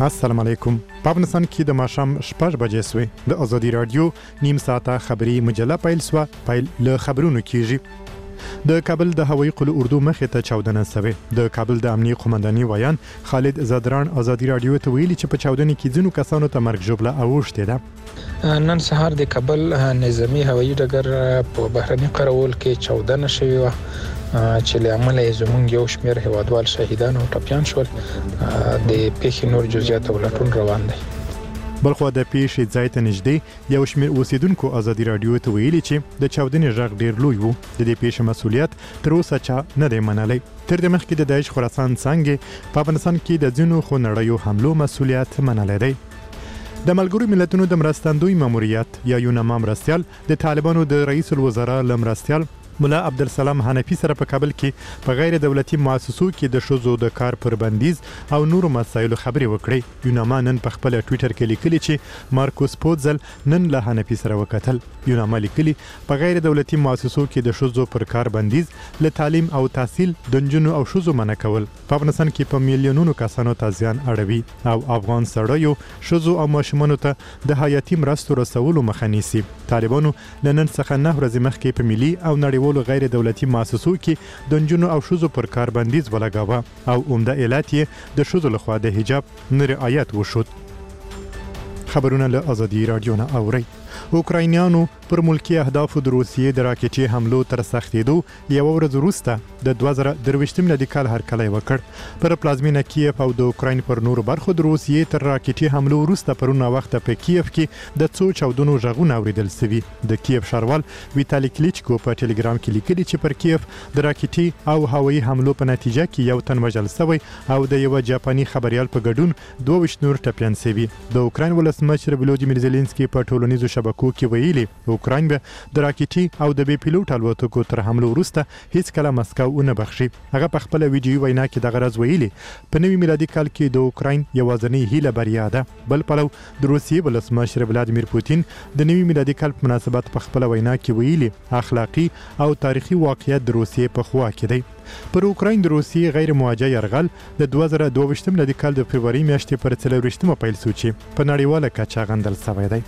السلام علیکم. په افغانستان کې د ماښام 6 بجې سوې د ازادي رادیو نیم ساعته خبری مجله پیل له خبرونو کیږي. د کابل د هوایي قلعه اردو مخې ته چاودنه شوه. د کابل د امنیه قومنداني وایان خالد زادران ازادي رادیو ته ویلي چې په چاودنې کې ځینو کسانو ته مرګ ژوبله اوښتې ده. نن سهار د کابل نظامی هوایي ډګر په بهرني قرول کې چاودنه شوې و چې له عمله زمونږ یو شمېر هیوادوال شهیدان او ټپیان شول. د پیښې نور جزئیات ولټون روان دي. بلخو د پیښې ځای ته نږدې یو شمېر اوسیدونکو ازادي رادیو ته ویلي چې د چاودنې غږ ډیر لوی وو. د دې پیښې مسؤلیت تر اوسه چا نه دی منلی. تر دې مخکې د داعش خراسان څنګه په افغانستان کې د ځینو خونړیو حملو مسؤلیت منلی دی. د ملګرو ملتونو د مرستندوی ماموریت یا یونما مرستیال د طالبانو د رئیس الوزرا لمرستیال مولا عبدالسلام حنفی سره په کابل کې په غیر دولتي مؤسسو کې د شوزو د کار پر بندیز او نورو مسایلو خبرې وکړې. یونما نن په خپل ټوئیټر کې لیکلي چې مارکوس پوتزل نن له حنفی سره وکتل. یونما لیکلي په غیر دولتي مؤسسو کې د شوزو پر کار بندیز له تعلیم او تحصیل د نجونو او شوزو منع کول په افغانستان کې په میلیونونو کسانو ته زیان اړوي او افغان سړیو شوزو او ماشومانو ته د حیاتي مرستو رسولو مخه نیسي. طالبانو نن څخه 9 ورځې مخکې په ملي او نړیوالو غیر دولتي مؤسسو کې د نجونو او شوزو پر کار بندیز ولګاوه او عمده علت یې د شوزو لخوا د حجاب نه رعایت وشود. خبرونه له ازادي رادیو نه اوري. اوکراینیانو پر ملکی اهدافو د روسیې د راکټي حملو تر سختېدو یو ورځ وروسته د 2023 میلادي کال هرکلی وکړ. پر پلازمینه کیف او د اوکراین پر نورو برخو د روسیې تر راکټي حملو وروسته پرونه وخت په کیف کې د څو چاودنو غږونه اوریدل شوي. د کیف ښاروال ویتالي کلیچکو په ټلګرام کې لیکلي چې پر کیف د راکټي او هوایي حملو په نتیجه کې یو تن وژل شوی او د یو جاپاني خبريال په ګډون 22 نور ټپیان شوي. د اوکراین ولسمشر ولودیمیر زيلنسکي په ټولنیزو شبکو کې ویلي اوکراین به د راکټي او د بي پيلوټ الوتکو تر حملو وروسته هیڅ کله مسکو نه بخشي. هغه په خپل ویډیو وینا کې د غرض ویلي په نوي میلادي کال کې د اوکراین یوازنۍ هیله بریا ده. بل پلو د روسیې ولسمشر ولادیمیر پوتین د نوي میلادي کال په مناسبت په خپل وینا کې ویلي اخلاقی او تاریخي واقعیت د روسیې په خوا کې دی. پر اوکراین د روسیې غیر مواجه یرغل د 2022 میلادي کال د فبرवरी میاشتې پر 24 پیل شو چې په نړیواله کچه غندل شوی دی.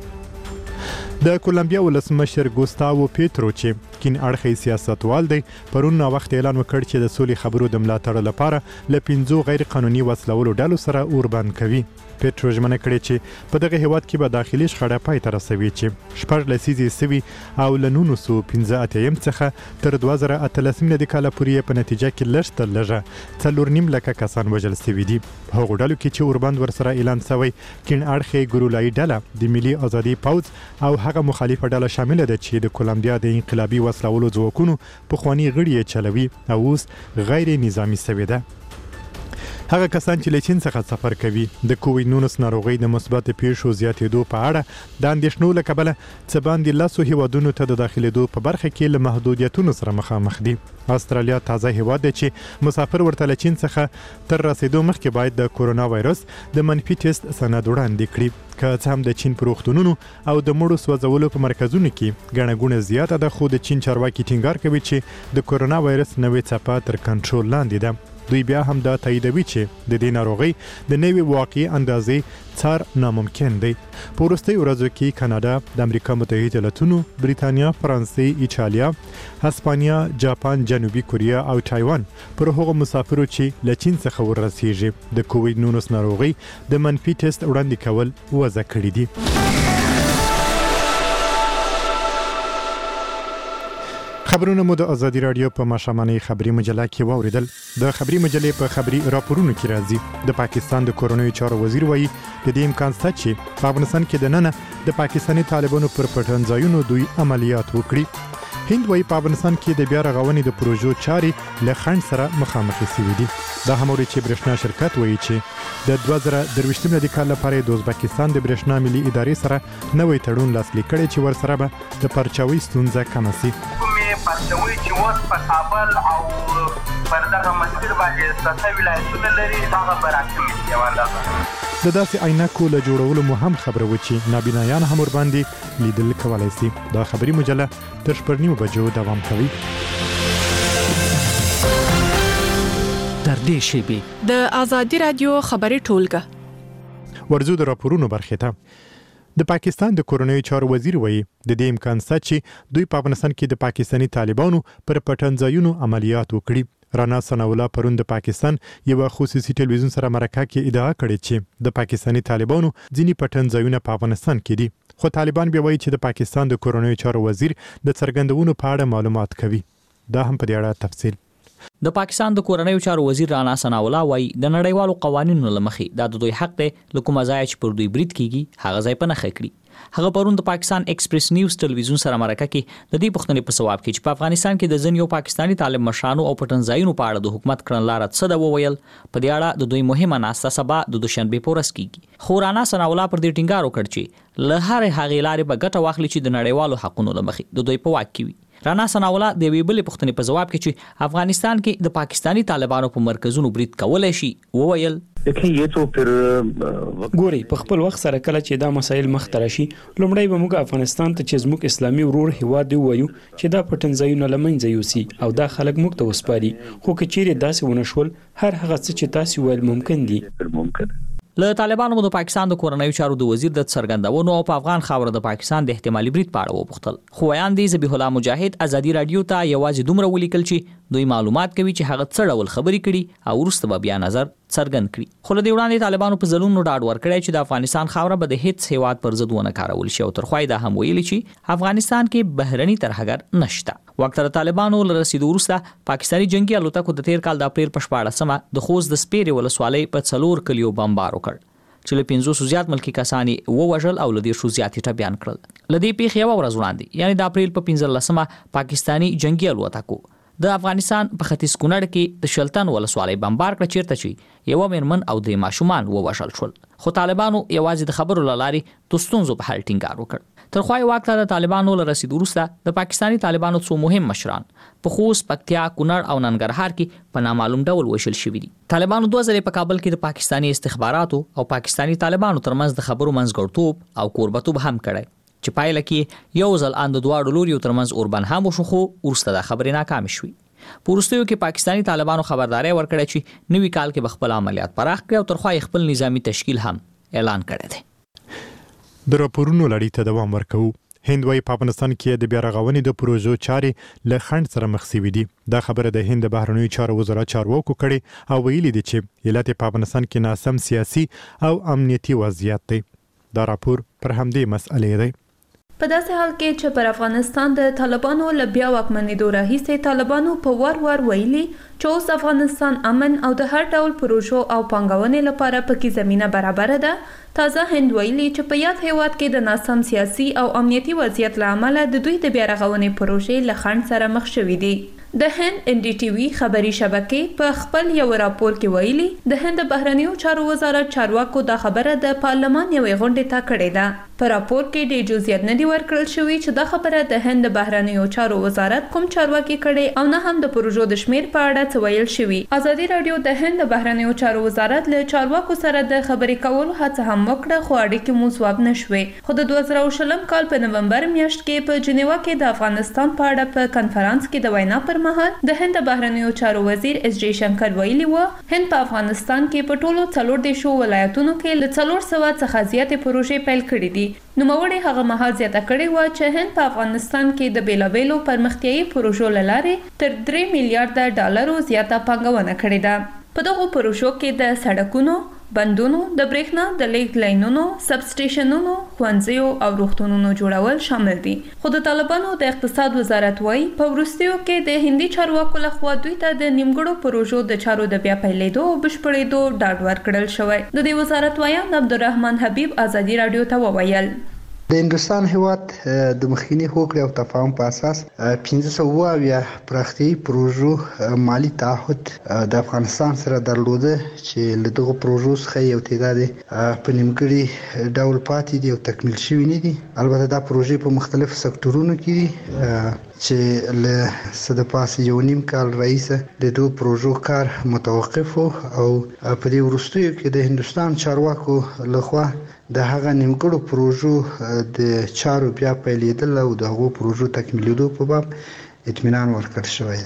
د کولمبیا ولسمشر ګوستاوو پیټرو چې کین اړخي سیاستوال دی پرون وخت اعلان وکړ چې د سولې خبرو د ملاتړ لپاره ل 5 غیر قانوني وسلولو ډلو سره اوربند کوي. پیټرو ژمنه کړې چې په دغه هیواد کې به داخلي شخړه پای ته رسوي چې 14 لسیزې سوي او ل 1915 څخه تر 2013 میلادي کال پورې په نتیجه کې لږه 4.5 لک کسان وژل شوي دي. هغه ډلو کې چې اوربند ورسره اعلان شوی کین اړخي ګورولای ډله د ملي ازادي پوز او هغه مخالفه ډله شامل ده چې د کولمبیا د انقلابي وسلولو ځواکونو په خواني غړي چلوي او اوس غیر نظامی شوی ده. هغه کسان چې له چین څخه سفر کوي د کووډ 19 ناروغي د مثبت پیښو زیاتېدو په اړه د اندېښنو له کبله څه باندې لاسو هیوادونو ته د داخليدو په برخه کې له محدودیتونو سره مخامخ دي. استرالیا تازه هیواد دی چې مسافر ورته له چین څخه تر رسیدو مخکې باید د کورونا وایرس د منفي ټیسټ سند وړاندې کړي. که څه هم د چین په روغتونونو او د مړو سوځولو په مرکزونو کې ګڼه ګوڼه زیاته ده، خو د چین چارواکي ټینګار کوي چې د کورونا وایرس نوې څپه تر کنټرول لاندې ده. دوی بیا هم دا تاییدوي چې د دې ناروغۍ د نوې واقعي اندازې څار ناممکن دی. په وروستیو ورځو کې کاناډا، د امریکا متحده ایالاتونو، بریتانیا، فرانسې، ایټالیا، هسپانیا، جاپان، جنوبي کوریا او تایوان پر هغو مسافرو چې له چین څخه ورسیږي د کووډ 19 ناروغۍ د منفي ټیسټ وړاندې کول وضع کړی دي. خبرونه مو د ازادي رادیو په ماښامنۍ خبري مجله کې واوریدل. د خبري مجلې په خبري راپورونو کې راځي د پاکستان د کورونوي چارو وزیر وایي د دې امکان شته چې په افغانستان کې د نن د پاکستاني طالبانو پر پټن ځایونو دوی عملیات وکړي. هند وایي په افغانستان کې د بیا رغونې د پروژو چاري له خنډ سره مخامخ شوي دي. دا هموري چې برېښنا شرکت وایي چې د 2023 میلادي کال لپاره د ازبکستان د برېښنا ملي ادارې سره نوې تړون لاسلیک کړي چې ورسره به د پرچاوي ستونزه کم شي. پرچاوي چې اوس په کابل او پر دغه مسیر باندې ستاسو ولایتونه لري هغه برعکس یواله د داسې عینکو له جوړولو مو هم خبره و چې نابینایان هم ور باندې لیدل کولای شي. دا خبري مجله تر 9 بجو دوام کوي. تر دې شیبې د ازادي رادیو خبري ټولګه ورزو د راپورونو برخه ته د پاکستان د کورنیو چارو وزیر وایي د دې امکان شته چې دوی په افغانستان کې د پاکستاني طالبانو پر پټنځایونو عملیات وکړي. رانا ثناءالله پرون د پاکستان یو خصوصي ټلویزیون سره مرکه کې ادعا کړې چې د پاکستاني طالبانو ځینې پټنځایونه په افغانستان کې دي، خو طالبان بیا وایي چې د پاکستان د کورنیو چارو وزیر د څرګندونو په اړه معلومات کوي. دا هم په دې اړه تفصیل. د پاکستان د کورنیو چارو وزیر رانا ثناءالله وایي د نړیوالو قوانینو لمخې دا د دوی حق دی لکه مزایج پر دوی برید کیږي هغه ځای په نخښه کړي. هغه پرون د پاکستان ایکسپریس نیوز ټلویزیون سره مرکه کې د دې پښتنې په ثواب کې چې په افغانستان کې د ځینو پاکستاني طالب مشرانو او پټنځایونو په اړه د حکومت کړنلاره څه د وویل په دې اړه د دوی مهمه ناسته سبا د دوشنبه پورس کیږي. خو رانا ثناءالله پر دې ټینګار وکړ چې له هغې لارې به ګټه واخلي چې د نړیوالو حقوقو لمخې د دوی په واک کې وي. رانا ثناءالله د وی بل پښتنې په ځواب کې چې افغانستان کې د پاکستاني طالبانو په مرکزونو برید کولای شي وویل ګوري په خپل وخت سره کله چې دا مسایل مخ ته راشي لومړی به موږ افغانستان ته چې زموږ اسلامي ورور هیواد دی وایو چې دا پټنځایونه لمنځه یوسي او دا خلک موږ ته وسپاري، خو که چیرې داسې ونه شول هر هغه څه چې تاسو ویل ممکن دي. له طالبانو د پاکستان د کورنیو چارو د وزیر د څرګندونو او په افغان خاور د پاکستان د احتمالي برید په اړه وپوښتل، خو ویاندې ذبیح الله مجاهد ازادي رادیو ته یوازې دومره ولیکل چې دوی معلومات کوي چې هغه څه ډول خبرې کړي او وروسته به بیا نظر څرګند کړي. خو له دې وړاندې طالبانو په ځلونو ډاډ ورکړی چې د افغانستان خاوره به د هیڅ هیواد پر ضد ونه کارول شي او ترخوای دا هم ویلي چې افغانستان کې بهرني ترهګر نشته. وخت د طالبانو له رسیدو وروسته پاکستاني جنگي الوتکو د تیر کال د اپریل په 14مه د خوست د سپیرې ولسوالۍ په 4 کلیو بمبار وکړ چې له 500 زیات ملکی کسانی ووژل او له دې شو زیات ټپيان کړل. لدې پیښې یو ورځ وړاندې یعنی د اپریل په 15مه پاکستاني جنگي الوتکو د افغانستان په ختیځ کونړ کې د شلتن ولسوالۍ بمبار کړ چیرته چې یو میرمن او د ماشومان ووژل شول. خو طالبانو یوازې د خبرو لاري د ستونزو په حل ټینګار وکړ. ترخوای وخت د طالبانو له رسیدو وروسته د پاکستاني طالبانو څو مهم مشران په خوست، پکتیا، کونړ او ننګرهار کې په نامعلوم ډول وشل شوي دي. طالبانو 2000 په کابل کې د پاکستاني استخباراتو او پاکستاني طالبانو ترمنځ د خبرو منځګړتوب او کوربتوب هم کړی چې پایله کې یو ځل اند دواړو لوري ترمنځ اوربن هم وشو، خو ورسته د خبرې ناکام شوې. پورستیو کې پاکستاني طالبانو خبرداري ورکړه چې نوي کال کې خپل عملیات پراخ کړي او ترخوای خپل نظامی تشکیل هم اعلان کړی دی. د راپورونو لړۍ ته دوام ورکوو. هند وايي په افغانستان کې د بیا رغونې د پروژو چارې له خنډ سره مخ شوي دي. دا خبره د هند بهرنیو چارو وزارت چارواکو کړې او ویلي دي چې علت په افغانستان کې ناسم سیاسي او امنیتي وضعیت دی. دا راپور پر همدې مسئلې دی. په داسې حال کې چې پر افغانستان د طالبانو له بیا واکمنېدو راهیسې طالبانو په وار ویلي چې اوس افغانستان امن او د هر ډول پروژو او پانګونې لپاره پکې زمینه برابره ده. تازه هند ویلي چې په یاد هیواد کې د ناسم سیاسي او امنیتي وضعیت له امله د دوی د بیا رغونې پروژې له خنډ سره مخ شوي دي. د هند NDTV خبري شبکې په خپل یو راپور کې ویلي د هند بهرنیو چارو وزارت چارواکو دا خبره د پارلمان یوې غونډې ته کړې ده. په راپور کې ډېر جزئیات نه دي ورکړل شوي چې دا خبره د هند بهرنیو چارو وزارت کوم چارواکي کړي او نه هم د پروژو د شمیر په اړه څه ویل شوي. ازادي رادیو د هند بهرنیو چارو وزارت له چارواکو سره د خبرې کولو هڅه هم وکړه، خو اړیکې مو ځواب نشوې. خو د 2020 کال په نومبر میاشت کې په جنیوا کې د افغانستان په اړه په کنفرانس کې د وینا پر مهال د هند بهرنیو چارو وزیر اس جی شنکر ویلي و هند په افغانستان کې په ټولو 14 ولایتونو کې له 400 څخه زیاتې پروژې پیل کړې دي. نوموړي هغه مهال زیاته کړې و چې هند په افغانستان کې د بیلابیلو پرمختیایي پروژو له لارې تر 3 میلیارډ ډالرو زیاته پانګونه کړې ده. په دغو پروژو کې د سړکونو، بندونو، د برېښنا د لیږد لاینونو، سب سټیشنونو، ښوونځیو او روغتونونو جوړول شامل دي. خو د طالبانو د اقتصاد وزارت وايي په وروستیو کې د هندي چارواکو لخوا دوی ته د نیمګړو پروژو د چارو د بیا پیلېدو او بشپړېدو ډاډ ورکړل شوی. د دې وزارت وایي عبدالرحمن حبیب ازادي رادیو ته وویل د هندوستان هیواد د مخکینی هوکړې او تفاهم په اساس 1500 پراختیایي پروژو مالی تعهد د افغانستان سره درلوده چې له دغو پروژو څخه یو تعداد په نیمګړي ډول پاتې دي او تکمیل شوي نه دي. البته دا پروژې په مختلفو سکتورونو کې دي چې له څه د پاسه یو نیم کال راهیسه د دغو پروژو کار متوقف و او په دې وروستیو کې د هندوستان چارواکو لخوا د هغه نیمګړو پروژو د چارو بیا پیلېدل او د هغو پروژو تکمیلېدو په باب اطمینان ورکړل شوی دی.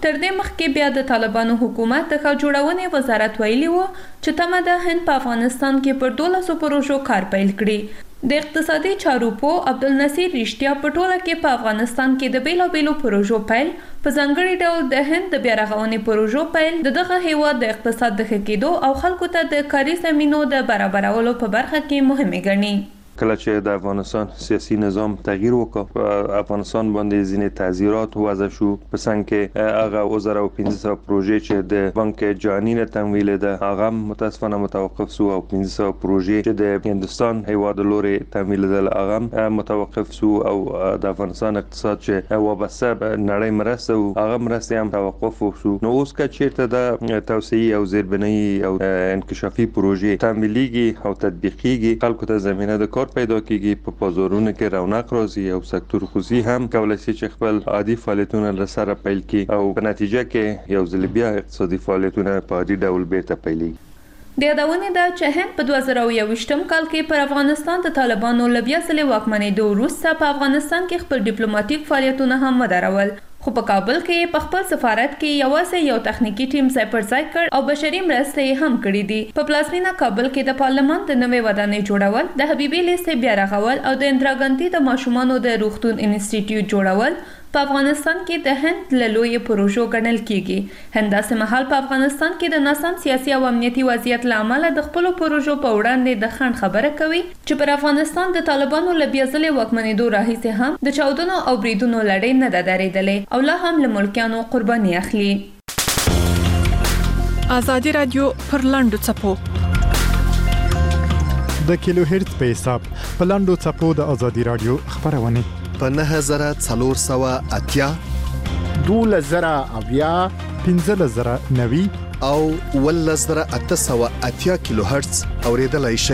تر دې مخکې بیا د طالبانو حکومت د ښار جوړونې وزارت ویلي و چې تمه ده هند په افغانستان کې پر 1200 پروژو کار پیل کړي. د اقتصادي چارو په عبدالنصیر رښتیا په ټوله کې په افغانستان کې د بیلابیلو پروژو پیل په ځانګړي ډول د هند د بیا رغونې پروژو پیل د دغه هیواد د اقتصاد د ښه کېدو او خلکو ته د کاري زمینو د برابرولو په برخه کې مهمه ګڼي. کله چې د افغانستان سیاسي نظام تغییر وکړ، افغانستان باندې ځینې تعزیرات وضع شو، په څنګ کې هغه 1500 پروژې چې د بانک جهانی نه تمویل ده هغه متاسفانه متوقف شو، او 1500 پروژې چې د هندستان هیواد لوري تمویل ده هغه متوقف شو، او د افغانستان اقتصاد چې وابسته نړۍ مرسته هغه مرسته هم توقف شو. نو اوس چې د توسعه او زیربنایی او انکشافي پروژې تمویليږي او تطبیقيږي، خلکو ته زمينه د کار پیدا کیږي، په بازارونو کې رونق راځي، او سکتور خصوصي هم کولای شي چې خپل عادي فعالیتونه لسره پیل کړي، او په نتیجه کې یو ځل بیا اقتصادي فعالیتونه په عادي ډول بیرته پیلېږي. د یادونې ده چې هند په 2021 کال کې پر افغانستان د طالبانو له بیا ځلې واکمنېدو وروسته په افغانستان کې خپل ډیپلوماټیک فعالیتونه هم ودرول، خو په کابل کې په خپل سفارت کې یوازې یو تخنیکی ټیم ځای پر ځای کړ او بشري مرستې هم کړې دي. په پلازمینه کابل کې د پارلمان د نوې ودانۍ جوړول، د حبیبي لیسې بیا رغول او د اندرا ګاندي د ماشومانو د روغتون انسټیټیوټ جوړول په افغانستان کې د هند له لوی پروژو ګڼل کیږي. هند داسې مهال په افغانستان کې د ناسم سیاسي او امنیتي وضعیت له امله د خپل پروژو په وړاندې د خنډ خبره کوي چې پر افغانستان د طالبانو له بیا ځلې واکمنېدو راهیسې هم د چاودنو او بریدونو لړۍ نه ده درېدلې او لا هم له ملکیانو قرباني اخلي. ازادي رادیو پر لاندو چپو د کیلو هرتز په حساب په لاندو چپو د ازادي رادیو خبرونه په 9480 12090 15090 او 11880 کیلو هرتز اوریدلای شئ.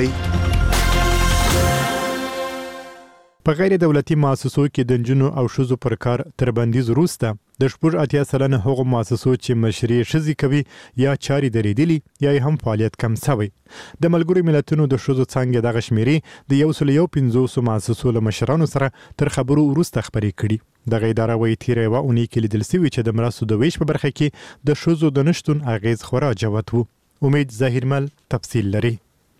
په غیر دولتي مؤسسو کې د جنونو او شذو پر کار تر بندیز وروسته د 80% هغو مؤسسو چې مشري شذي کوي یا چاري درېدلي یا هم فعالیت کم شوی. د ملګرو ملتونو د شذو څنګه د غشميري د 150 مؤسسو له مشرانو سره تر خبرو وروسته خبرې کړي. د غیداره وی تیرې و اونې کې لیدل شوی چې د مرستو د ویش په برخه کې د شذو د نشټون اغیز خورا جوت وو. امید ظاهرمل تفصیل لري.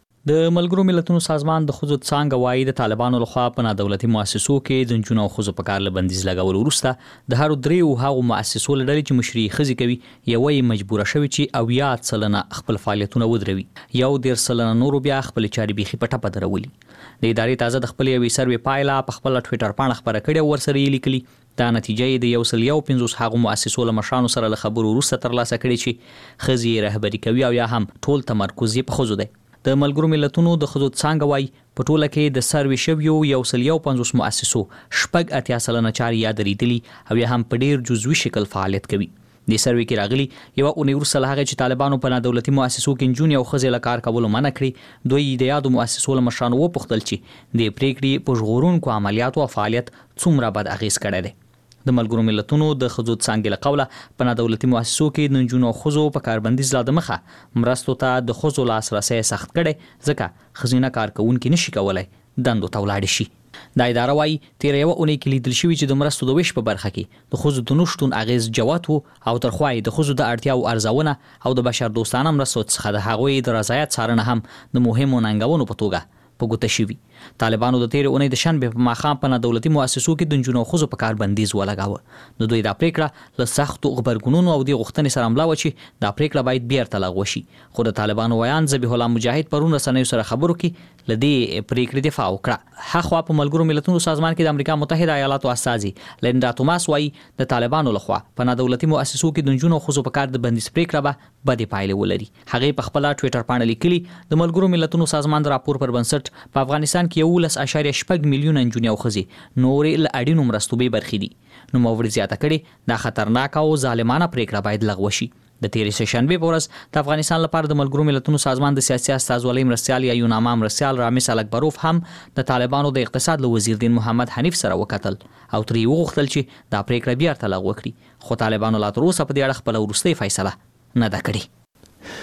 د ملګرو ملتونو سازمان د خزو څنګه وایي د طالبانو لخوا په نادولتي مؤسسو کې د جنونو خزو په کار له بندیز لګول وروسته د هر درې او هغو مؤسسو لړۍ چې مشري خزي کوي یوې مجبوره شوی چې او یا څلنه خپل فعالیتونه ودروي، یو ډیر څلنه نور بیا خپل چاري بيخي په ټپه درولي. د ادارې تازه د خپل یوې سروې پایله په خپل ټوئیټر باندې خبره کړې ورسره یې لیکلي. دا نتیجه د 150 هغو مؤسسو له مشرانو سره له خبرو وروسته ترلاسه کړې چې خزي رهبری کوي او یا هم ټول تمرکز په خزو دی. د ملګرو ملتونو د خزو څنګه وای په ټوله کې د سروې شویو 150 مؤسسو شپږ 80% چاري یا درېدلي او یا هم په ډیر جزوي شکل فعالیت کوي. د سروې کې راغلي یو اونۍ وروسته له هغه چې طالبانو په نادولتي مؤسسو کې جون یو خزي له کار کولو منع کړی، دوی د یادو مؤسسو له مشرانو وپوښتل چې د پریکړې په ژغورونکو عملیاتو او فعالیت څومره بد اغیز کړی دی. د ملګرو ملتونو د خزو څنګه له قوله په نادولتي مؤسسو کې د نجونو خزو په کاربندیز لا د مخه مرستو ته د خزو لاسرسي سخت کړي ځکه خزینه کارکونکو نشي کولای دندو ته ولاړ شي. د اداره وايي تیر یو اونۍ کې لیدل شوی چې د مرستو د ویش په برخه کې د خزو د نشټون اغیز جوات وو او ترخوای د خزو د اړتیا او ارزونه او د بشر دوستانه مرستو څخه د هغوی د رضایت څارنه هم د مهمو ننګونو په توګه په ګوته شوی. طالبانو د تیر اونۍ د شنبه په ماخام په نادولتي مؤسسو کې د جنونو خزو په کار بندیز ولګاوه. د دوی د پریکړه له سختو خبرګونونو او د غوښتنې سره ملا و چې د پریکړه باید بیرته لغوه شي، خو د طالبانو ویان ذبیح الله مجاهد پرون رسنیو سره خبرو کې لدی پریکړې دفاع وکړه. هغه په ملګرو ملتونو سازمان کې د امریکا متحده ایالاتو استازي لیندا توماس وايي د طالبانو لخوا په نادولتي مؤسسو کې د جنونو خزو په کار د بندیز پریکړه به بدې پایلې ولري. هغه په خپل ټوئیټر باندې لیکلي د ملګرو ملتونو سازمان د راپور پر بنسټ په افغانستان کې 11.8 میلیونه نجونې او ښځې نورې له اړینو مرستو به برخې دي. نو موري زیاته کړي دا خطرناک او ظالمانه پریکړه باید لغوه شي. د تیرې شنبه په ورځ د افغانستان لپاره د ملګرو ملتونو سازمان د سیاسي استازولۍ مرستيال یا یوناما مرستيال رامس الکبروف هم د طالبانو د اقتصاد له وزیر دین محمد حنیف سره وکتل او تری وغوښتل چې دا پریکړه بیا تر لغوه کړي، خو طالبانو لا تر اوسه په دې اړه خپل ورستۍ فیصله نه ده کړې.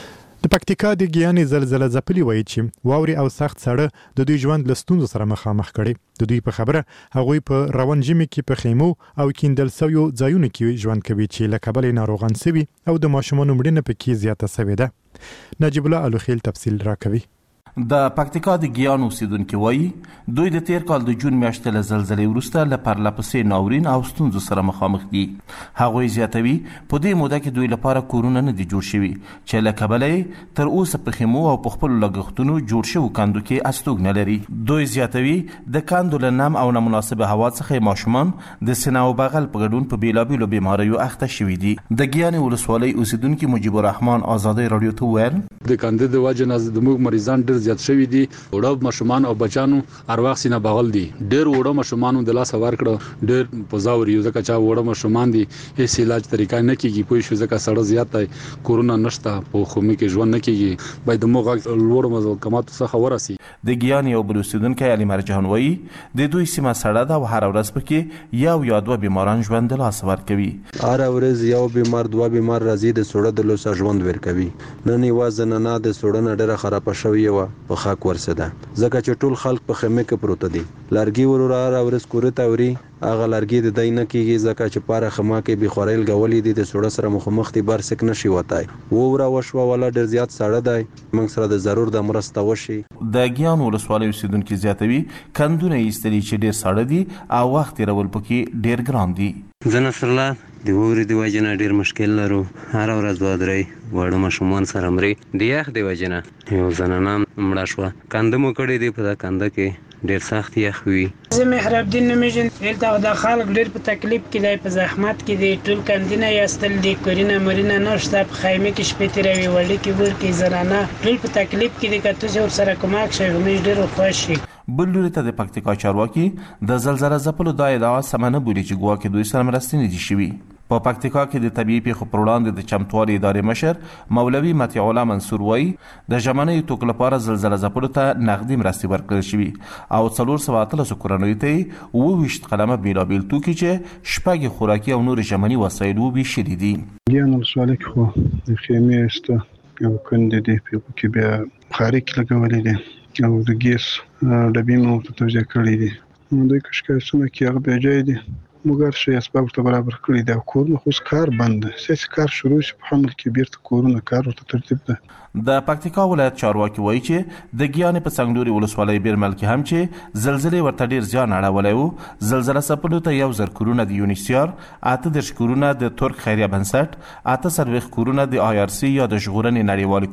د پکتیکا د ګیانې زلزلہ ځپلي وایي چې واوري او سخت سړه د دوی ژوند له ستونزو سره مخامخ کړي. د دوی په خبره هغوی په روان ژمي کې په خیمو او کیندل سویو ځایونو کې ژوند کوي چې له کبله ناروغان سوي او د ماشومانو مړینه پکې زیاته سوې ده. نجیب الله الوخیل تفصیل راکوي. د پکتیکا د ګیان اوسیدونکو وایي دوی د تیر کال د جون میاشتې له زلزلې وروسته له پرلپسې ناورین او ستونزو سره مخامخ دي. هغوی زیاتوي په دې موده کې دوی لپاره کورونه نه دي جوړ شوي چې له کبله تر اوسه په خیمو او په خپلو لګښتونو جوړ شوو کندو کې استوګ نه لري. دوی زیاتوي د کندو له نم او نامناسبه هوا څخه ماشومان د سینه او بغل په ګډون په بیلابیلو بیماریو اخته شوي دي. د ګیانې ولسوالۍ اوسیدونکي مجیب الرحمن آزادۍ رادیو ته وویل د کندې د وجه نه زموږ مریضان ډېر زیات شوي دي. وړه ماشومان او بچانو ارواح سینه بغل دي. ډېر وړه ماشومان د لاس ور کړه ډېر پزاوري ځکه چې وړه ماشومان دي هیڅ علاج طریقه نه کیږي. پوه شو ځکه سړی زیات دی کورونا نشته په خومه کې ژوند نه کیږي. باید موږ لوړ محکماتو څخه ورسي. د ګیان یو بل اوسیدونکی علي مرجان وایي د دوی سیمه سړه ده او هر ورځ پکې یو یا دوه بیماران ژوند له لاس ور کوي. هر ورځ یو بیمار دوه بیمار راځي د سړه د لوسه ژوند ور کوي. نن یوازې نه د سړه نه ډېره خراب شوی و په خاک ورسده ځکه چې ټول خلک په خیمه کې پروت دي. لرګي ورور ورځ کورته وري هغه لرګي د دای نه کیږي ځکه چې پاره خما کې به خورایل غولې دي د سړه سره مخ دي برسک نشي وتای. وره وشو ولا ډیر زیات سړه دی موږ سره د ضرور د مرسته وشي. د ګیان ولسوالۍ اوسیدونکو زیاتوي کندونه ایستلي چې ډیر سړه دي او وخت رول پکې ډیر ګران دي. زنه سره د ووري دی وجنه ډیر مشکل لرو. هر ورځ وادري وړو ماشومان سره مري د یخ دی وجنه یو زنانه مړه شو. کندمو کړي دی په کنده کې ډیر سخت یخ وي. زه محراب الدین نمیجن دلته د خلک ډیر په تکلیف کې دی په زحمت کې دی. ټول کندینه یاستل دی کورینا مرینا نشته په خیمه کې شپې تیروي وړي کې ور کې زنانه ټول په تکلیف کې دی. کته چې ور سره کومک شي موږ ډیر خوشي. بل لوري ته د پکتیکا چارواکي د زلزلہ ځپلو د ادعا سمنه بولي چې ګواکې دوی سره مرستې نه دي شوي. په پکتیکا کې د طبيعي پیښو پر وړاندې د چمتوالي ادارې مشر مولوي مطیع الله منصور وایي د ژمنې توکو لپاره زلزلہ ځپلو ته نقدي مرستې ورکړل شوي او 413 کورنیو ته 22 قلمه بیلابیل توکي چې شپږ خوراکي او نور ژمني وسایل وبېشلي دي. ګیان ولسوالۍ کې خو د خیمې است یو کندې دی په کې بیا خارق لګولې دي او د ګیس ډبې مو ته توزیع کړې دي. دوی کشکاسونه کې هغه بیا جاي دي مګر شي اسباب ته برابر کړی دی. کورونه خو کار بند سیاسي کار شروع شي په حمل کې بیرته کورونه کار ورته ترتیب ده. د پکتیکا ولایت چارواکي وایي چې د ګیانې په څنګلوري ولسوالۍ بیرمل کې هم چې زلزلې ورته ډیر زیان اړولی و. زلزله ځپلو ته 1000 کورونه د یونیسیار 38 کورونه د ترک خیریه بنسټ 48 کورونه د IRC یا د ژغورنې نړیوالې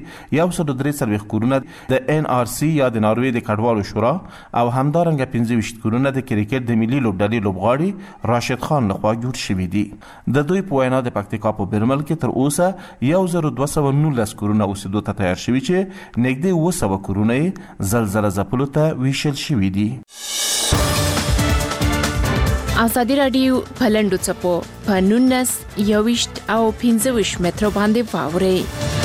کمیټې 143 کورونه د NRC یا د ناروې د کډوالو شورا او همدارنګه 25 کورونه د کرکټ د ملي لوبډلې لوبغاړي راشد خان لخوا جوړ شوي دي. د دوی په وینا د پکتیکا په بیرمل کې تر اوسه 1219 کورونه اوسېدو ته تیار شوي چې نږدې 200 کورونه زلزلہ ځپلو ته ویشل شوي دي. ازادي رادیو پلندو چپو په 19 21 او 25 متر باندې واوري.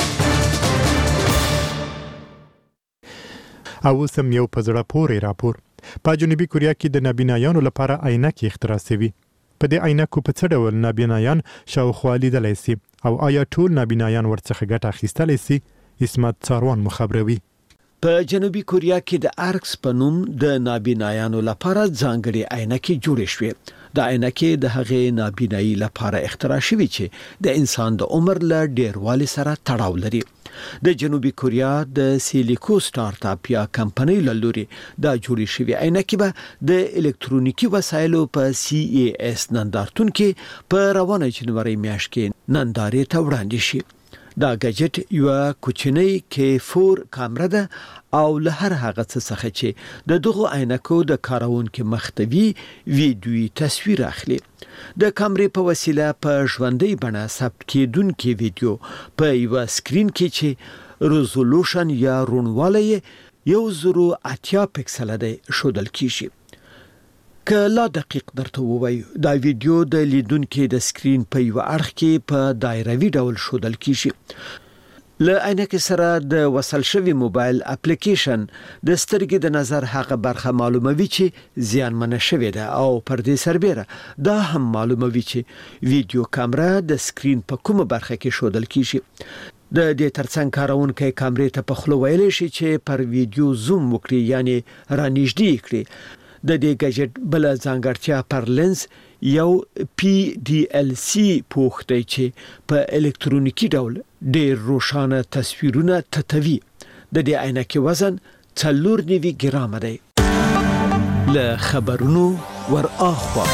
او سم یو پزړه پورې راپور په جنوبي کوریا کې د نابینایانو لپاره عینکې اختراع شوي. په دې عینکو په څه ډول نابینایان شاوخوا لیدلی سي او آیا ټول نابینایان ورڅخه ګټه اخیستلی سي؟ اسمت څاروان مخبروي. په جنوبي کوریا کې د ارکس په نوم د نابینایانو لپاره ځانګړي عینکې جوړې شوې. د عینکې د هغې نابینایي لپاره اختراع شوي چې د انسان د عمر له ډیروالي سره تړاو لري. د جنوبي کوریا د سیلیکو سٹارټ اپ یا کمپنۍ له لوري د جوړې شوې عینکې به د الکترونیکي وسایلو په CES نندارتون کې په روانه جنوري میاشت کې نندارې ته وړاندې شي. دا ګجټ یو کوچنی K4 کامره ده او له هر هغه څه څخه چې د دغه عینکو د کارونکو مختوي ویډیوي تصویر اخلي. د کامرې په وسیله په ژوندۍ بڼه ثبت کېدونکې ویډیو په یو سکرین کې چې ریزولوشن یا روڼوالی 1080 پکسل دی ښودل کیږي. که لا دقیق درته ووایو دا ویډیو د لیدونکو د سکرین په یو اړخ کې په دایروي ډول ښودل کیږي. له عینکې سره د وصل شوی موبایل اپلیکیشن د سترګې د نظر هغه برخه معلوموي چې زیانمنه شوې ده او پر دې سربېره دا هم معلوموي چې ویډیو کامره د سکرین په کومه برخه کې ښودل کیږي. د دې ترڅنګ کارونکي کامرې ته په خوله ویلی شي چې پر ویډیو زوم وکړي یعنی رانږدې کړي. د دې ګجټ بل ځانګړتیا پر لینز یو PDLC پوښ دی چې په الکترونیکی ډول ډېر روښانه تصویرونه تتوي. د دې عینکې وزن 4 ګرام دی. له خبرونو ور اخوا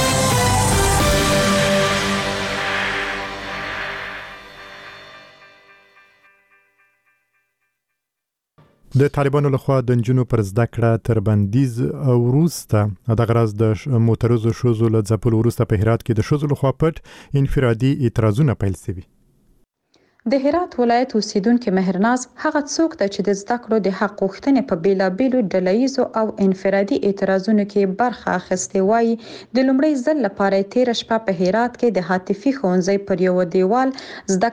د طالبانو لخوا د نجونو پر زده کړه تر بندیز وروسته د غرض د موټروزو شوزو له ځپلو وروسته په هرات کې د شوزو لخوا پټ انفرادي اعتراضونه پیل شوي. د هرات ولایت اوسیدونکو مهرناز هغه څوک د چې د زده کړو د حق غوښتنې په بیلابیلو ډلهیزو او انفرادي اعتراضونو کې برخه اخیستې وای. د لومړي ځل لپاره 13 شپه په هرات کې د هاتفي ښوونځي پر یو دیوال زده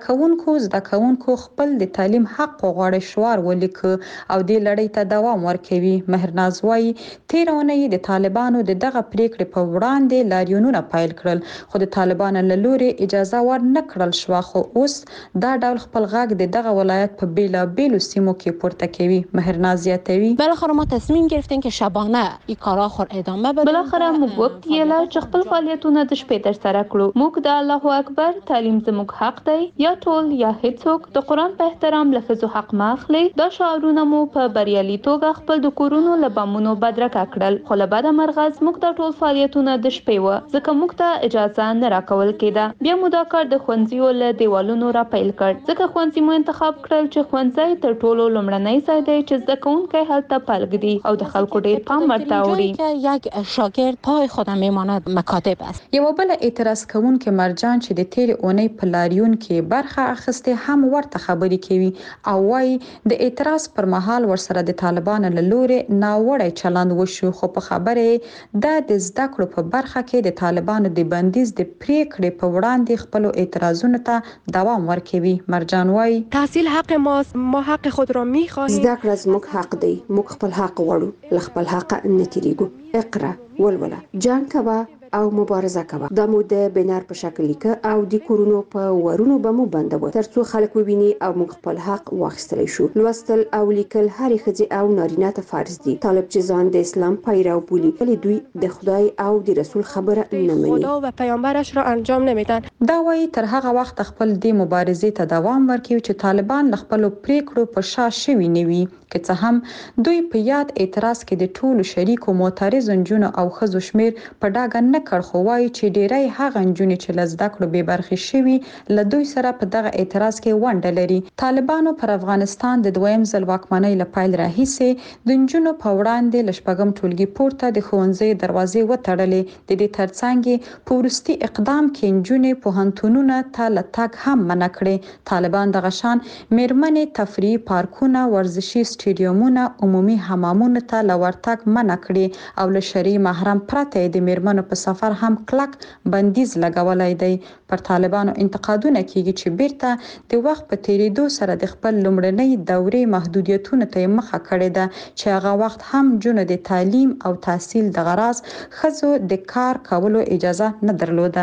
کوونکو خپل د تعلیم حق غواړي شعار ولیک او د لړۍ ته دوام ورکوي. مهرناز وای 13 اونۍ د طالبانو دغه پریکړې په وړاندې لاریونونه پیل کړل خو د طالبانو له لوري اجازه ورنه کړل شو. خو اوس دا ډول خپل غږ دغه ولایت په بیلابیلو سیمو کې پورته کوي. مهرناز یاتوي بالاخره ما تصمیم گرفتیم که شبانه این کارا خور ادامه بدیم. بالاخره موږ وکړل چې خپل فعالیتونه د شپې تر سره کړو. موږ د الله اکبر تعلیم زموږ حق دی یا ټول یا هیڅوک د قران په احترام لفظو حق ماخلي. دا شعارونه مو په بریالي توګه خپل د کورونو لبامونو بدرګه کړل. خو له بده مرغه موږ د ټول فعالیتونه د شپې و ځکه موږ ته اجازه نه راکول کېده. بیا مو دا کار د ښوونځیو له دیوالونو را پیل کړ ځکه ښوونځي مو انتخاب کړل چې ښوونځي تر ټولو لومړنی ځای دی چې زده کوونکي هلته پلګدي او د خلکو ډیر پام ورته وړي. یک شاګرد پای خودم میماند مکاتب است. یو بل اعتراض کوونکي مرجان چې د تیر اونۍ په لاریون کې برخه اخیسته هم ورته خبرې کوي او وايي د اعتراض پر مهال ورسره د طالبانو له لوري ناوړه چلند وشو خو په خبره د زده کړو په برخه کې د طالبانو د بندیز د پریکړې په وړاندې خپل اعتراضونو ته دوام ورکوي. مرجان وايي تحصیل حق ماست، ما حق خود را می‌خواهیم. زده کړه زموږ حق دی، موږ خپل حق غواړو، له خپل حق نه تیریږو. اقرا ولوله جنگ کوه او مبارزه کوه. دا مو د بنر په شکل لیکه او د کورونو په ورونو به مو بندو ترڅو خلک وویني او موږ خپل حق واخیستلی شو. لوستل او لیکل هر ښځې او نارینه ته فرض دي. طالب چې ځان د اسلام پیرو بولي ولی دوی د خدای او د رسول خبره نه مني. خدا و پیامبرش را انجام نمیدن. دا وایي تر هغه وخت خپل د مبارزې ته دوام ورکوي چې طالبان له خپل پریکړو په شا شوي نه وي. که څه هم دوی په یاد اعتراض کې د ټولو شریکو معترض نجونو او ښځو شمیر په ډاګه نه کړ خو وایي چې ډیری هغه نجونې چې له زده کړو بې برخې شوي له دوی سره په دغه اعتراض کې ونډه لري. طالبانو پر افغانستان د دویم ځل واکمنۍ له پیل راهیسې د نجونو په وړاندې له شپږم ټولګي پورته د ښوونځي دروازې وتړلې. د دې ترڅنګ په وروستي اقدام کې نجونې پوهنتونونو ته له تګ هم منع کړې. طالبان دغه شان میرمنې تفریحي پارکونه، ورزشي سټیډیومونه، عمومي حمامونو ته لورتګ منع کړي او له شرعي محرم پرته د میرمنو په سفر هم کلک بندیز لګولای دی. پر طالبانو انتقادونه کیږي چې بیرته د وخت په تیریدو سره د خپل لومړنۍ دورې محدودیتونو ته مخه کړې ده چې هغه وخت هم جنو د تعلیم او تحصیل د غرض خزو د کار کولو اجازه نه درلوده.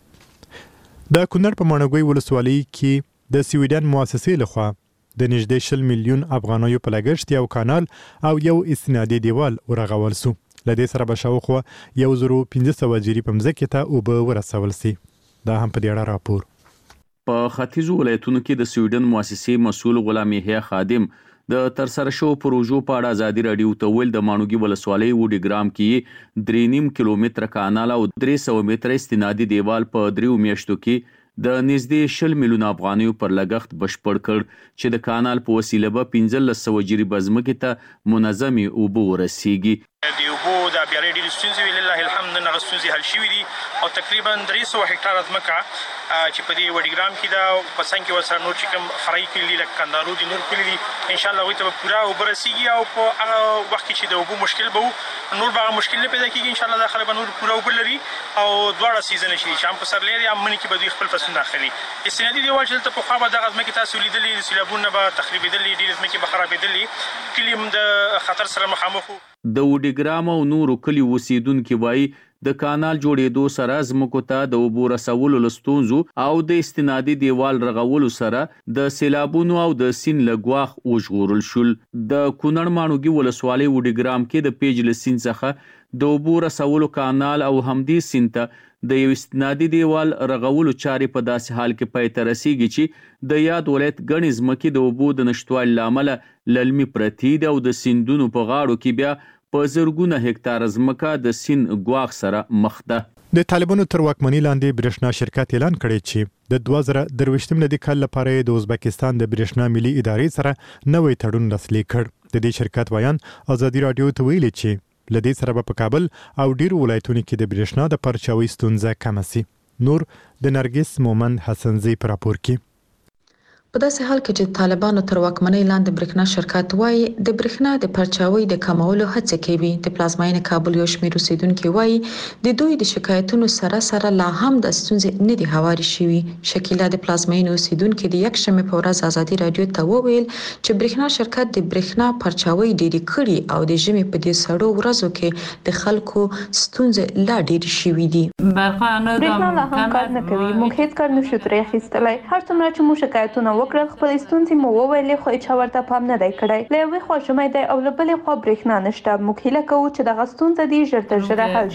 د کونړ په ماڼوګي ولسوالۍ کې د سویډن مؤسسې لخوا د نږدې 20 میلیون افغانیو په لګښت یو کانال او یو استنادي دیوال ورغول سو. لدې سره به شاوخوا 1500 جری په مځکه ته اوبه ورسول سي. دا هم په دې اړه راپور. په ختیځو ولایتونو کې د سویډن مؤسسې مسؤل غلام یحیی خادم د ترسره شو پروژو په اړه ازادي رادیو ته ویل د ماڼوګي ولسوالۍ وډي ګرام کې 3.5 کیلومتره کانال او 300 متره استنادي دیوال په 3 میاشتو کې د نږدې 20 میلیون افغانیو پر لګښت بشپړ کړ چې د کانال په وسیله به 1500 جری بزمکې ته منظمي اوبه ورسیږي. د اوبو د بیارې ډېرې ستونزې وي، لله الحمد هغه ستونزې حل شوي دي او تقریبا 300 هکټاره ځمکه چې په دې وډي ګرام کې ده په څنګ کې ورسره نور چې کوم فرعي کلي دي لکه کندهارو دي نور کلي دي انشاءالله هغوی ته به پوره اوبه رسیږي او په هغه وخت کې چې د اوبو مشکل به نور به هغه مشکل نه پیدا کېږي. انشاءالله دا خلک به نور پوره اوبه لري او دواړه سیزنه شي چې هم په سرلۍ یا مني کې به دوی خپل فصلونه اخلي. استنادي دیوال چې دلته پخوا به دغه ځمکې تاسو لیدلي سیلابونه به تخریبېدلې، ډېرې ځمکې به خرابېدلې، کلي هم د خطر سره مخامخ وو. د وډي ګرام او نورو کلي اوسیدونکي وایي د کانال جوړېدو سره ځمکو ته د اوبو رسولو له ستونزو او د استنادي دیوال رغولو سره د سیلابونو او د سیند له ګواښ وژغورل شول. د کونړ ماڼوګي ولسوالۍ وډیګرام کې د پیج له سیند څخه د اوبو رسولو کانال او همدې سیند ته د یو استنادي دیوال رغولو چارې په داسې حال کې پای ته رسیږي چې د یاد ولایت ګڼې ځمکې د اوبو د نشتوالي له امله للمي پرتې دي او د سیندونو په غاړو کې بیا په زرګونه هکتار ځمکه د سیند ګواښ سره مخ ده. د طالبانو تر واکمنۍ لاندې برېښنا شرکت اعلان کړی چې د 2023 میلادي کال لپاره د ازبکستان د برېښنا ملي ادارې سره نوې تړون لاسلیک کړ. د دې شرکت ویان ازادي رادیو ته ویلي چې لدې سره په کابل او ډیرو ولایتونو کې د برېښنا د پرچاوي ستونزه کم شي. نور د نرګس مومند حسنزي پر راپور کې. په داسې حال کې چې طالبانو تر واکمنۍ لاندې برېښنا شرکت وایي د برېښنا د پرچاوي د کمولو هڅه کوي. د پلازمینې کابل یو شمېر اوسیدونکو وایي د دوی د شکایتونو سره لا هم د ستونزې نه دي هواري شوي. شکیلا د پلازمینې اوسیدونکو د یکشنبه په ورځ ازادي رادیو ته وویل چې برېښنا شرکت د برېښنا پرچاوي ډېری کړي او د ژمي په دې سړو ورځو کې د خلکو ستونزې لا ډېرې شوي دي. برېښنا لا هم کار نه کوي. موږ هیڅ کار نشو ترې اخیستلی. هر څومره چې موږ شکایتونه وکړل خپل ستونزې مو وویلې خو هیڅ ورته پام نه دی کړی. له یوې خوا ژمی دی او له بلې خوا برېښنا نشته. موږ هیله کوو چې دغه ستونزه دې ژر تر ژره حل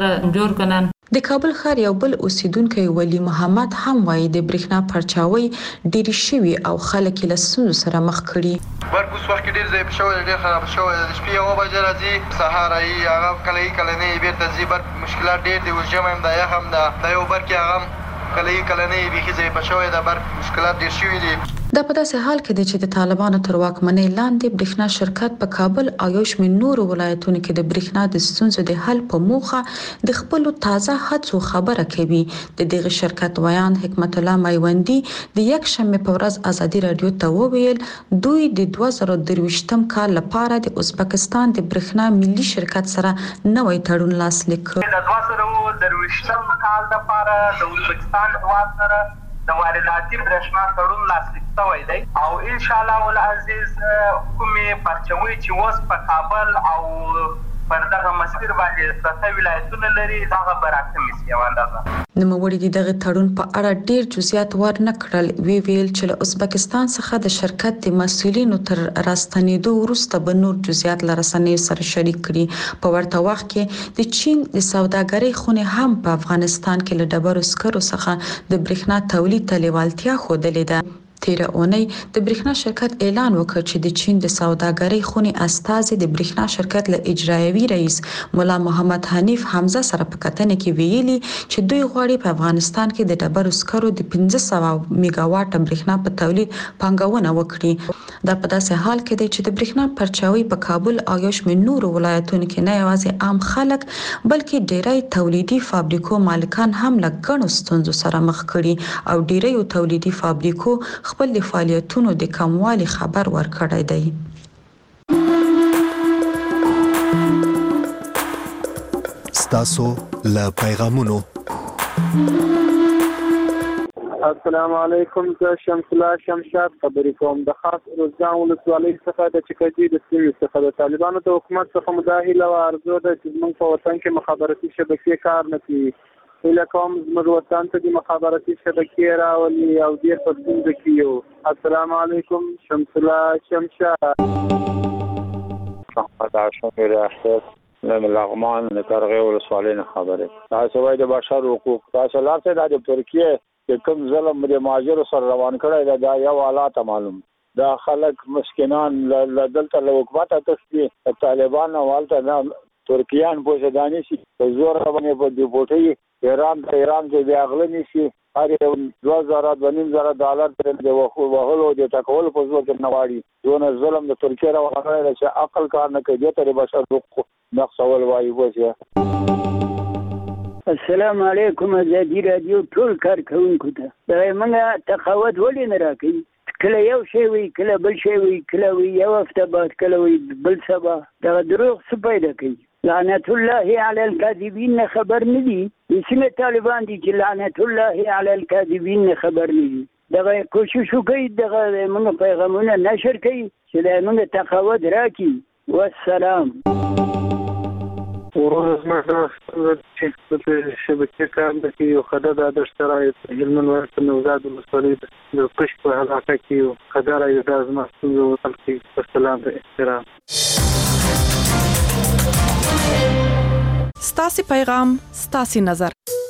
شي. د کابل ښار یو بل اوسیدونکی ولی محمد هم وایي د برېښنا پرچاوي ډېری شوي او خلک له ستونزو سره مخ کړي. برق اوس وخت کې ډېر ضعیف شوی دی، ډېر خراب شوی دی. د شپې 1 بجې راځي، سهار راځي، هغه کله نه بیرته ځي. برق مشکلات ډېر دي. اوس ژمی هم ده، یخ هم ده. دا یو برق هغه کله نه بیخي ضعیف شوی دی. برق مشکلات ډېر شوي دي. دا په داسې حال کې دی چې د طالبانو تر واکمنۍ لاندې برېښنا شرکت په کابل او یو شمېر نورو ولایتونو کې د برېښنا د ستونزو د حل په موخه د خپلو تازه هڅو خبره کوي. د دغه شرکت ویان حکمت الله میوندي د یکشنبه په ورځ ازادي رادیو ته وویل دوی د 2023 کال لپاره د ازبکستان د برېښنا ملي شرکت سره نوې تړون لاسلیک کړ. د 2023 کال لپاره د ازبکستان هیواد سره د وارداتي برېښنا تړون لاسلیک شوی دی او ان شاء الله العزیز کومې پرچاوي چې اوس په کابل او پر دغه مسیر باندې پراته ولایتونه لري دغه براکمې سي اندازه. نوموړي د دغه تړون په اړه ډېر جزئیات ورنه کړل. ویل چې له ازبکستان څخه د شرکت د مسؤلینو تر راستنېدو وروسته به نور جزئیات له رسنیو سره شریک کړي. په ورته وخت کې د چین د سوداګرۍ خونې هم په افغانستان کې له ډبرو سکرو څخه د برېښنا تولید ته لیوالتیا ښودلې ده. تیره اونۍ د برېښنا شرکت اعلان وکړ چې د چین د سوداګرۍ خونې استازي د برېښنا شرکت له اجرایوي رئیس مولا محمد حنیف حمزه سره په کتنه کې ویلي چې دوی غواړي په افغانستان کې د ډبرو سکرو د 1500 میگاواټ برېښنا په تولید پانګونه وکړي. دا په داسې حال کې دی چې د برېښنا پرچاوي په کابل او یو شمېر نورو ولایتونو کې نه یوازې عام خلک بلکې ډېری تولیدي فابریکو مالکان هم له ګڼو ستونزو سره مخ کړي او ډېری تولیدي فابریکو خپل د فعالیتونو د کموالي خبر ورکړی دی. ستاسو له پیغامونو. السلام علیکم. زه شمس الله شمشاد خبرې کوم د خاص روزګان ولسوالۍ څخه د چکدي د سیمې څخه. د طالبانو د حکومت څخه مداهله او ارزو ده چې موږ په وطن کې مخابراتي شبکې کار نه کوي. هیله کوم زموږ وطن ته د مخابراتي شبکې راولي او ډېر په ستونزه کې یو. السلام علیکم. شمس الله شمشاد. محمد عاشق احساس من لغمان نکرغه ولسوالۍ نه خبره. تاسو وایي د بشر حقوق تاسو لارته د ترکیه چې کوم ظلم د ماجر سره روان کړی دا یو حالات معلوم. دا خلک مسکینان دلته له حکومت ته طالبان والته نه ترکیان پوسدانی شي په زور باندې په دیپورټي ایران کې بیا غلنی شي. هر یو 2000 ډالر د وهلو د ټکول په زور کې نواړي. دونه ظلم د ترکیه راوړل چې عقل کار نه کوي ته بشر حقوق نقصول وایي وځي. السلام علیکم. ازادي رادیو ټول کارکونکو ته دا موږ تقاوت ولې نه راکې کله یو شی وي کله بل شی وي کله وي یو هفته بعد کله وي بل سبا دا دروغ څه پیدا کوي. لعنت الله علی الکاذبین خبر نه دي. اسمه طالبان دي چې لعنت الله علی الکاذبین خبر نه دي. دا کوشش وکړي دغه موږ پیغامونه نشر کړي چې دا موږ تقاوت راکې. والسلام. ورور زما چې چې په شبکې کار کوي او خدای د شرایط هلمند ولایت نوزاد ولسوالۍ د پښ په علاقه کې خدای راځي د ازمستون خلک په سلام او احترام. ستاسو پیغام ستاسو نظر